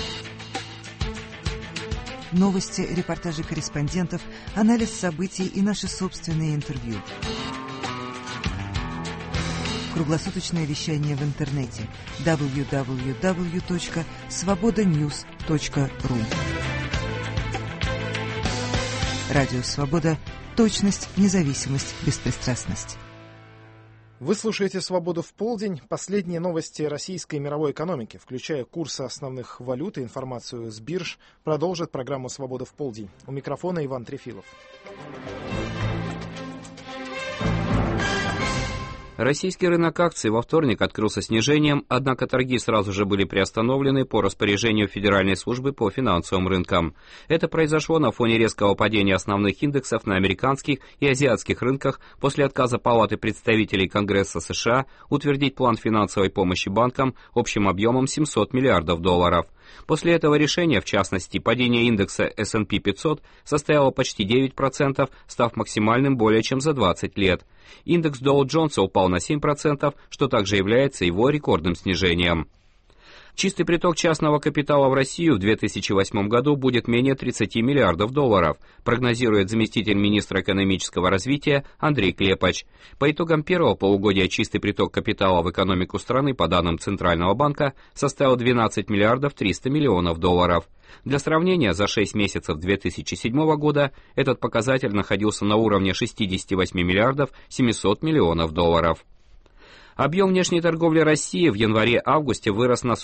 Новости, репортажи корреспондентов, анализ событий и наши собственные интервью. Круглосуточное вещание в интернете www.svobodanews.ru. Радио «Свобода». Точность, независимость, беспристрастность. Вы слушаете «Свободу в полдень». Последние новости российской и мировой экономики, включая курсы основных валют и информацию с бирж, продолжит программу «Свобода в полдень». У микрофона Иван Трефилов. Российский рынок акций во вторник открылся снижением, однако торги сразу же были приостановлены по распоряжению Федеральной службы по финансовым рынкам. Это произошло на фоне резкого падения основных индексов на американских и азиатских рынках после отказа Палаты представителей Конгресса США утвердить план финансовой помощи банкам общим объемом $700 миллиардов. После этого решения, в частности, падение индекса S&P 500 составило почти 9%, став максимальным более чем за 20 лет. Индекс Dow Jones упал на 7%, что также является его рекордным снижением. Чистый приток частного капитала в Россию в 2008 году будет менее $30 миллиардов, прогнозирует заместитель министра экономического развития Андрей Клепач. По итогам первого полугодия чистый приток капитала в экономику страны, по данным Центрального банка, составил $12 миллиардов 300 миллионов. Для сравнения, за 6 месяцев 2007 года этот показатель находился на уровне 68 миллиардов 700 миллионов долларов. Объем внешней торговли России в январе-августе вырос на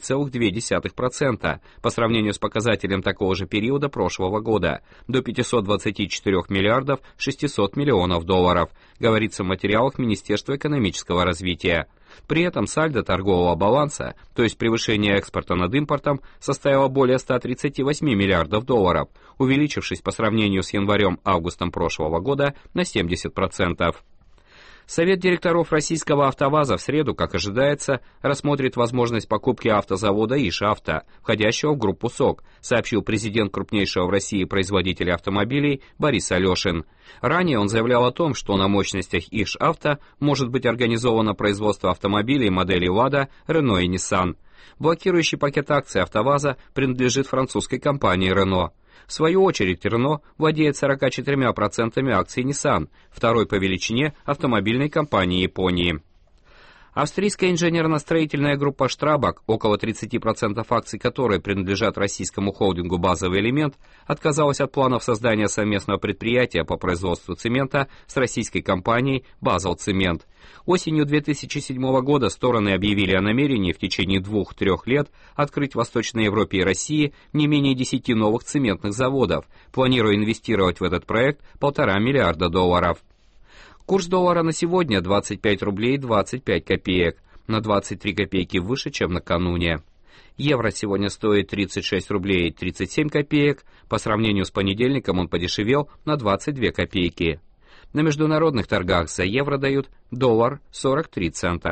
49,2% по сравнению с показателем такого же периода прошлого года, до 524 миллиардов 600 миллионов долларов, говорится в материалах Министерства экономического развития. При этом сальдо торгового баланса, то есть превышение экспорта над импортом, составило более 138 миллиардов долларов, увеличившись по сравнению с январем-августом прошлого года на 70%. Совет директоров российского АвтоВАЗа в среду, как ожидается, рассмотрит возможность покупки автозавода «Иш-Авто», входящего в группу СОК, сообщил президент крупнейшего в России производителя автомобилей Борис Алешин. Ранее он заявлял о том, что на мощностях «Иш-Авто» может быть организовано производство автомобилей моделей «Лада», «Рено» и «Ниссан». Блокирующий пакет акций АвтоВАЗа принадлежит французской компании «Рено». В свою очередь, Рено владеет 44% акций Nissan, второй по величине автомобильной компании Японии. Австрийская инженерно-строительная группа «Штрабак», около 30% акций которой принадлежат российскому холдингу «Базовый элемент», отказалась от планов создания совместного предприятия по производству цемента с российской компанией «Базелцемент». Осенью 2007 года стороны объявили о намерении в течение 2-3 лет открыть в Восточной Европе и России не менее 10 новых цементных заводов, планируя инвестировать в этот проект $1,5 миллиарда. Курс доллара на сегодня 25 рублей 25 копеек, на 23 копейки выше, чем накануне. Евро сегодня стоит 36 рублей 37 копеек, по сравнению с понедельником он подешевел на 22 копейки. На международных торгах за евро дают $1.43.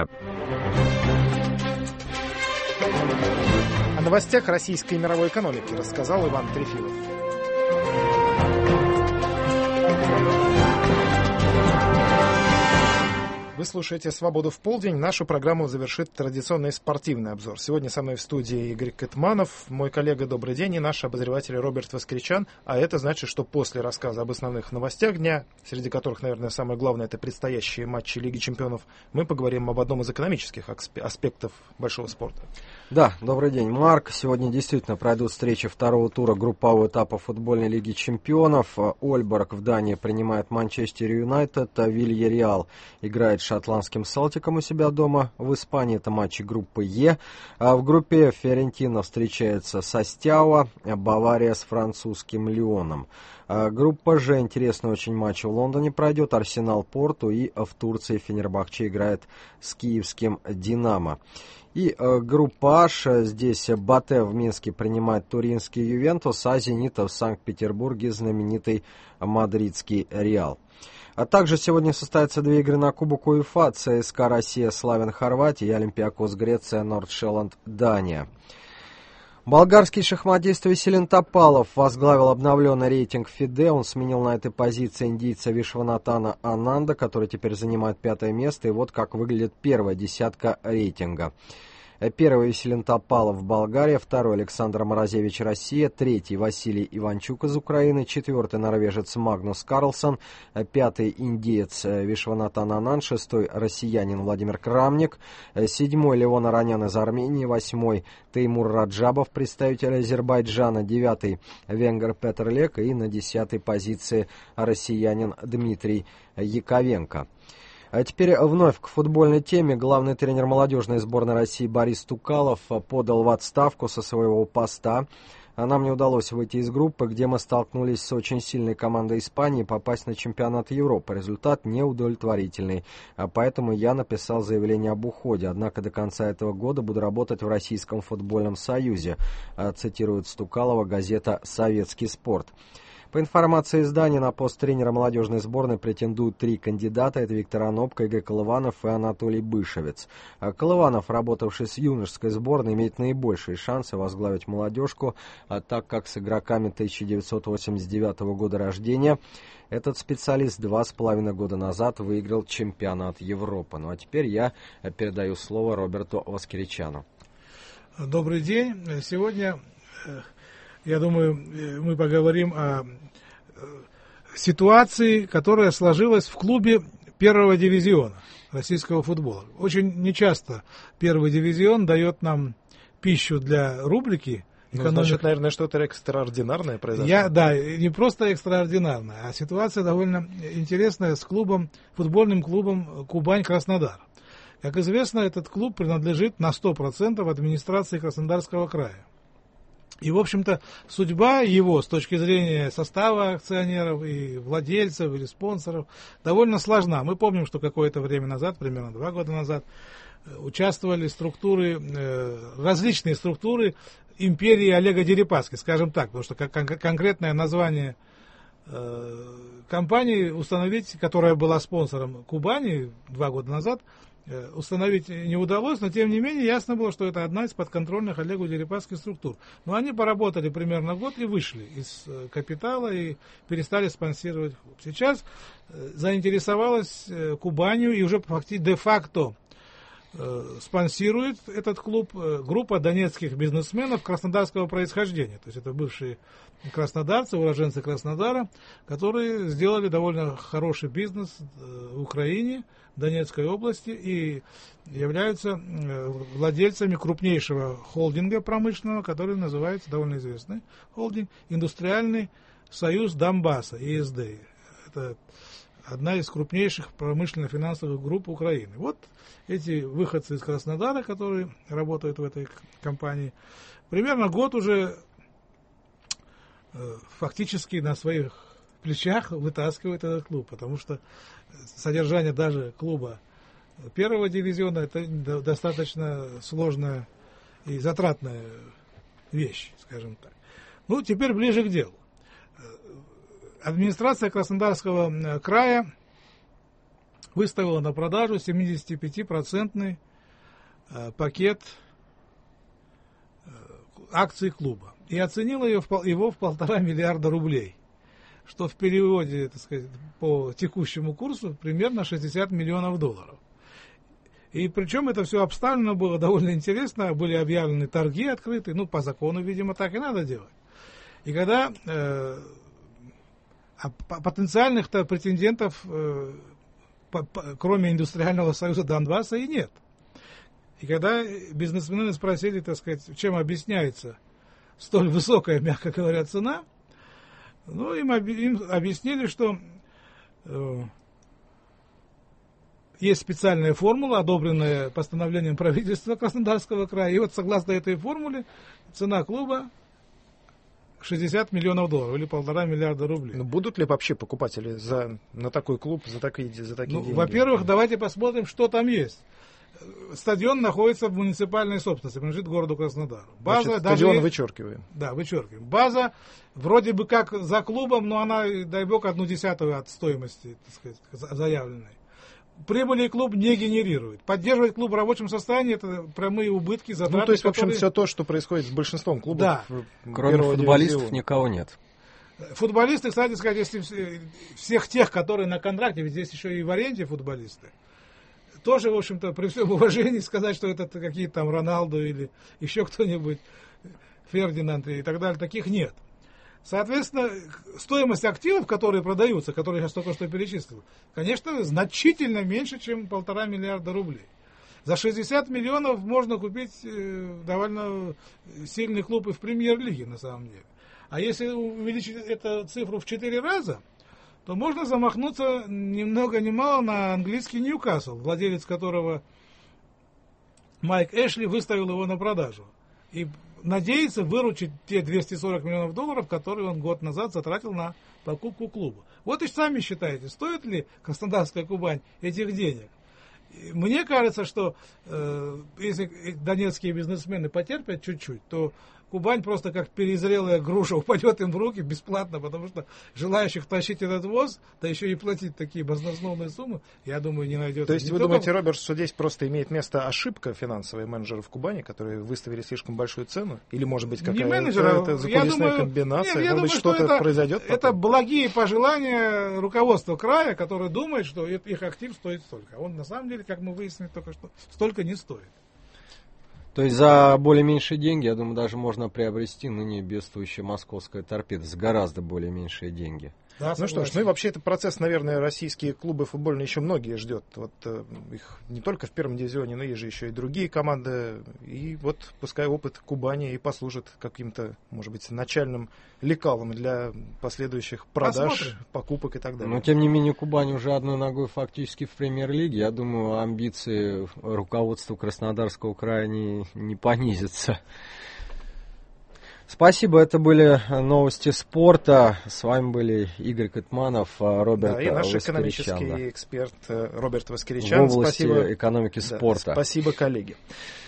О новостях российской и мировой экономики рассказал Иван Трефилов. Вы слушаете «Свободу в полдень». Нашу программу завершит традиционный спортивный обзор. Сегодня со мной в студии Игорь Кэтманов, мой коллега «Добрый день» и наш обозреватель Роберт Воскречан. А это значит, что после рассказа об основных новостях дня, среди которых, наверное, самое главное — это предстоящие матчи Лиги чемпионов, мы поговорим об одном из экономических аспектов большого спорта. Да, добрый день, Марк. Сегодня действительно пройдут встречи второго тура группового этапа футбольной Лиги чемпионов. Ольборг в Дании принимает Манчестер Юнайтед, а Вильяреал играет с шотландским Селтиком у себя дома. В Испании это матчи группы Е. А в группе Фиорентина встречается со Стяуа, Бавария с французским Лионом. Группа Ж, интересный очень матч в Лондоне пройдет, Арсенал Порту, и в Турции Фенербахче играет с киевским Динамо. И группа H, здесь Батэ в Минске принимает туринский Ювентус, а Зенит в Санкт-Петербурге знаменитый мадридский Реал. А также сегодня состоятся две игры на Кубок УЕФА: ЦСКА Россия, Славян Хорватия, и Олимпиакос Греция, Нордшелланд Дания. Болгарский шахматист Веселин Топалов возглавил обновленный рейтинг ФИДЕ. Он сменил на этой позиции индийца Вишванатана Ананда, который теперь занимает 5-е место. И вот как выглядит первая десятка рейтинга. Первый Веселин Топалов, Болгария, второй Александр Морозевич, Россия, третий Василий Иванчук из Украины, четвертый норвежец Магнус Карлсон, пятый индиец Вишванатан Ананд, шестой россиянин Владимир Крамник, седьмой Левон Аронян из Армении, восьмой Теймур Раджабов, представитель Азербайджана, девятый венгер Петр Лек и на 10-й позиции россиянин Дмитрий Яковенко. А теперь вновь к футбольной теме. Главный тренер молодежной сборной России Борис Тукалов подал в отставку со своего поста. Нам не удалось выйти из группы, где мы столкнулись с очень сильной командой Испании, попасть на чемпионат Европы. Результат неудовлетворительный. Поэтому я написал заявление об уходе. Однако до конца этого года буду работать в Российском футбольном союзе, цитирует Тукалова газета «Советский спорт». По информации издания, на пост тренера молодежной сборной претендуют 3 кандидата. Это Виктор Анопко, Игорь Колыванов и Анатолий Бышевец. Колыванов, работавший с юношеской сборной, имеет наибольшие шансы возглавить молодежку, так как с игроками 1989 года рождения этот специалист 2,5 года назад выиграл чемпионат Европы. Ну а теперь я передаю слово Роберту Воскеричану. Добрый день. Сегодня, я думаю, мы поговорим о ситуации, которая сложилась в клубе первого дивизиона российского футбола. Очень нечасто первый дивизион дает нам пищу для рубрики. Ну, значит, наверное, что-то экстраординарное произошло. Не просто экстраординарное, а ситуация довольно интересная с клубом, футбольным клубом «Кубань-Краснодар». Как известно, этот клуб принадлежит на 100% администрации Краснодарского края. И, в общем-то, судьба его с точки зрения состава акционеров и владельцев или спонсоров довольно сложна. Мы помним, что какое-то время назад, примерно 2 года назад, участвовали различные структуры империи Олега Дерипаски, скажем так, потому что конкретное название компании установить, которая была спонсором Кубани 2 года назад, установить не удалось, но тем не менее ясно было, что это одна из подконтрольных Олегу Дерипаски структур. Но они поработали примерно год и вышли из капитала и перестали спонсировать клуб. Сейчас заинтересовалась Кубанью и уже де-факто спонсирует этот клуб группа донецких бизнесменов краснодарского происхождения. То есть это бывшие краснодарцы, уроженцы Краснодара, которые сделали довольно хороший бизнес в Украине, в Донецкой области и являются владельцами крупнейшего холдинга промышленного, который называется, довольно известный холдинг, Индустриальный союз Донбасса, ИСД. Это одна из крупнейших промышленно-финансовых групп Украины. Вот эти выходцы из Краснодара, которые работают в этой компании, примерно год уже фактически на своих плечах вытаскивают этот клуб, потому что содержание даже клуба первого дивизиона это достаточно сложная и затратная вещь, скажем так. Ну, теперь ближе к делу. Администрация Краснодарского края выставила на продажу 75% пакет акций клуба и оценила его в 1,5 миллиарда рублей, что в переводе, так сказать, по текущему курсу примерно $60 миллионов. И причем это все обставлено было довольно интересно, были объявлены торги открытые, ну, по закону, видимо, так и надо делать. И когда потенциальных-то претендентов, кроме Индустриального союза Донбасса, и нет. И когда бизнесмены спросили, так сказать, чем объясняется столь высокая, мягко говоря, цена, ну, им объяснили, что есть специальная формула, одобренная постановлением правительства Краснодарского края, и вот согласно этой формуле цена клуба $60 миллионов или 1,5 миллиарда рублей. Но будут ли вообще покупатели на такой клуб за такие деньги? Во-первых, давайте посмотрим, что там есть. Стадион находится в муниципальной собственности, принадлежит городу Краснодару. Значит, стадион вычеркиваем. Да, вычеркиваем. База вроде бы как за клубом, но она, дай бог, 1/10 от стоимости, так сказать, заявленной. Прибыли клуб не генерирует. Поддерживать клуб в рабочем состоянии — это прямые убытки, затраты. Ну, то есть, в общем, все то, что происходит с большинством клубов. Да. Кроме футболистов никого нет. Футболисты, кстати сказать, если всех тех, которые на контракте, ведь здесь еще и в аренде футболисты, тоже, в общем-то, при всем уважении сказать, что это какие-то там Роналду или еще кто-нибудь, Фердинанд и так далее, таких нет. Соответственно, стоимость активов, которые продаются, которые я сейчас только что перечислил, конечно, значительно меньше, чем 1,5 миллиарда рублей. За 60 миллионов можно купить довольно сильный клуб и в премьер-лиге, на самом деле. А если увеличить эту цифру в 4 раза, то можно замахнуться ни много ни мало на английский Ньюкасл, владелец которого Майк Эшли выставил его на продажу. И надеется выручить те 240 миллионов долларов, которые он год назад затратил на покупку клуба. Вот и сами считаете, стоит ли Краснодарская Кубань этих денег? Мне кажется, что если донецкие бизнесмены потерпят чуть-чуть, то Кубань просто как перезрелая груша упадет им в руки бесплатно, потому что желающих тащить этот воз, да еще и платить такие баснословные суммы, я думаю, не найдется. То есть вы думаете, Роберт, что здесь просто имеет место ошибка финансовой менеджеров Кубани, которые выставили слишком большую цену? Или, может быть, какая-то закулисная комбинация? Нет, может быть, что-то произойдет потом? Это благие пожелания руководства края, которое думает, что их актив стоит столько. А он, на самом деле, как мы выяснили только что, столько не стоит. То есть за более меньшие деньги, я думаю, даже можно приобрести ныне бедствующая московская торпеда за гораздо более меньшие деньги. Да, ну что ж, ну и вообще этот процесс, наверное, российские клубы футбольные еще многие ждет. Вот их не только в первом дивизионе, но есть же еще и другие команды. И вот пускай опыт Кубани и послужит каким-то, может быть, начальным лекалом для последующих продаж, покупок и так далее. Но тем не менее Кубань уже одной ногой фактически в премьер-лиге. Я думаю, амбиции руководства Краснодарского края не понизятся. Спасибо, это были новости спорта. С вами были Игорь Кытманов, Роберт и наш Воскеричан, экономический эксперт Роберт Воскеричан. В области экономики спорта. Спасибо, коллеги.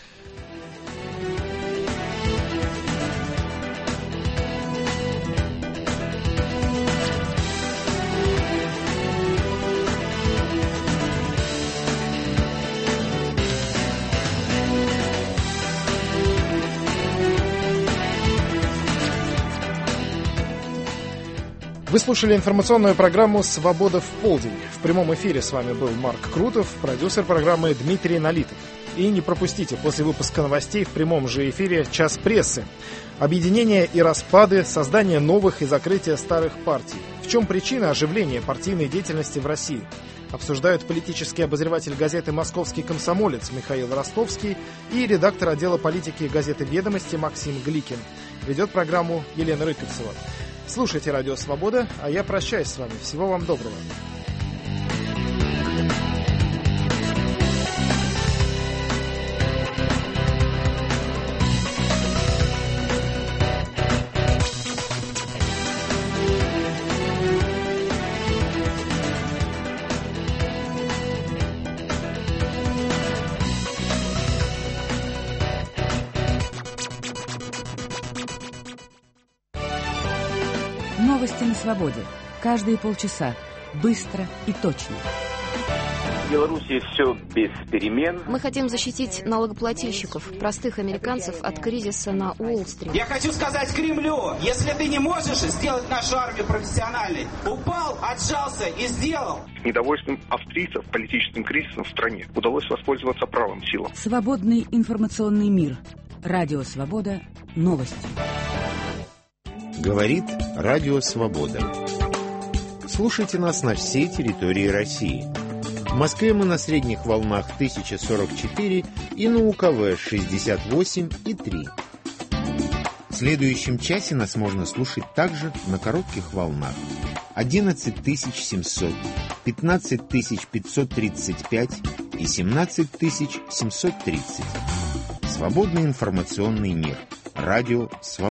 Вы слушали информационную программу «Свобода в полдень». В прямом эфире с вами был Марк Крутов, продюсер программы Дмитрий Налитов. И не пропустите после выпуска новостей в прямом же эфире «Час прессы». Объединение и распады, создание новых и закрытие старых партий. В чем причина оживления партийной деятельности в России? Обсуждают политический обозреватель газеты «Московский комсомолец» Михаил Ростовский и редактор отдела политики газеты «Ведомости» Максим Гликин. Ведет программу Елена Рыковцева. Слушайте «Радио Свобода», а я прощаюсь с вами. Всего вам доброго. Новости на свободе. Каждые полчаса. Быстро и точно. В Беларуси все без перемен. Мы хотим защитить налогоплательщиков, простых американцев от кризиса на Уолл-стрит. Я хочу сказать Кремлю, если ты не можешь сделать нашу армию профессиональной, упал, отжался и сделал. С недовольством австрийцев политическим кризисом в стране удалось воспользоваться правым силам. Свободный информационный мир. Радио Свобода. Новости. Говорит Радио Свобода. Слушайте нас на всей территории России. В Москве мы на средних волнах 1044 и на УКВ 68,3. В следующем часе нас можно слушать также на коротких волнах 11700, 15535 и 17730. Свободный информационный мир. Радио Свобода.